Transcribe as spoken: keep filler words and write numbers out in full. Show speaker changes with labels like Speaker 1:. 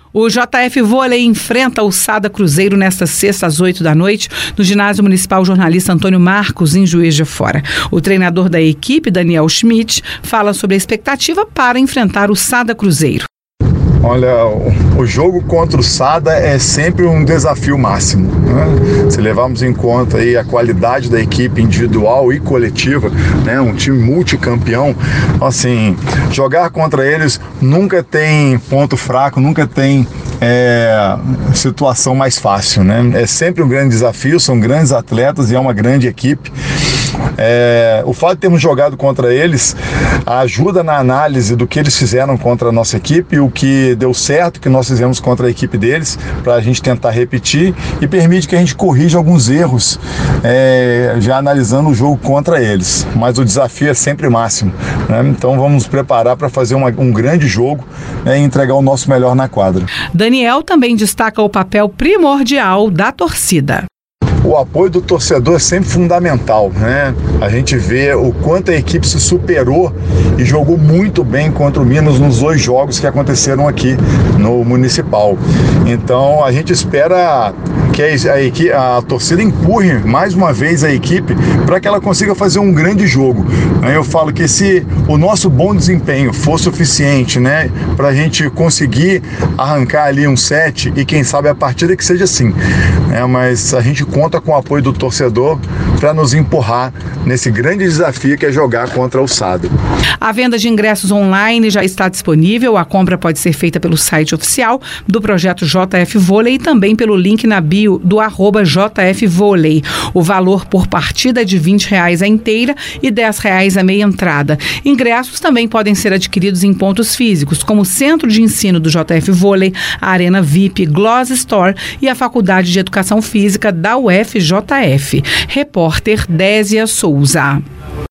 Speaker 1: O J F Vôlei enfrenta o Sada Cruzeiro nesta sexta às oito da noite no Ginásio Municipal Jornalista Antônio Marcos, em Juiz de Fora. O treinador da equipe, Daniel Schmidt, fala sobre a expectativa para enfrentar o Sada Cruzeiro.
Speaker 2: Olha, o jogo contra o Sada é sempre um desafio máximo, né? Se levarmos em conta aí a qualidade da equipe individual e coletiva, né? Um time multicampeão, assim, jogar contra eles nunca tem ponto fraco, nunca tem é, situação mais fácil, né? É sempre um grande desafio, são grandes atletas e é uma grande equipe. É, o fato de termos jogado contra eles ajuda na análise do que eles fizeram contra a nossa equipe, o que deu certo, o que nós fizemos contra a equipe deles, para a gente tentar repetir, e permite que a gente corrija alguns erros, é, já analisando o jogo contra eles. Mas o desafio é sempre máximo, né? Então vamos nos preparar para fazer uma, um grande jogo, né, e entregar o nosso melhor na quadra.
Speaker 1: Daniel também destaca o papel primordial da torcida.
Speaker 2: O apoio do torcedor é sempre fundamental, né? A gente vê o quanto a equipe se superou e jogou muito bem contra o Minas nos dois jogos que aconteceram aqui no Municipal. Então a gente espera que a, a, equipe, a torcida empurre mais uma vez a equipe para que ela consiga fazer um grande jogo. Eu falo que se o nosso bom desempenho for suficiente, né, para a gente conseguir arrancar ali um set e quem sabe a partida que seja assim, né? Mas a gente conta com o apoio do torcedor para nos empurrar nesse grande desafio que é jogar contra o Sada.
Speaker 1: A venda de ingressos online já está disponível. A compra pode ser feita pelo site oficial do projeto J F Vôlei e também pelo link na bio do arroba J F Vôlei. O valor por partida é de vinte reais a inteira e dez reais a meia entrada. Ingressos também podem ser adquiridos em pontos físicos, como o Centro de Ensino do J F Vôlei, a Arena V I P, Gloss Store e a Faculdade de Educação Física da U F J F. Repórter Désia Souza.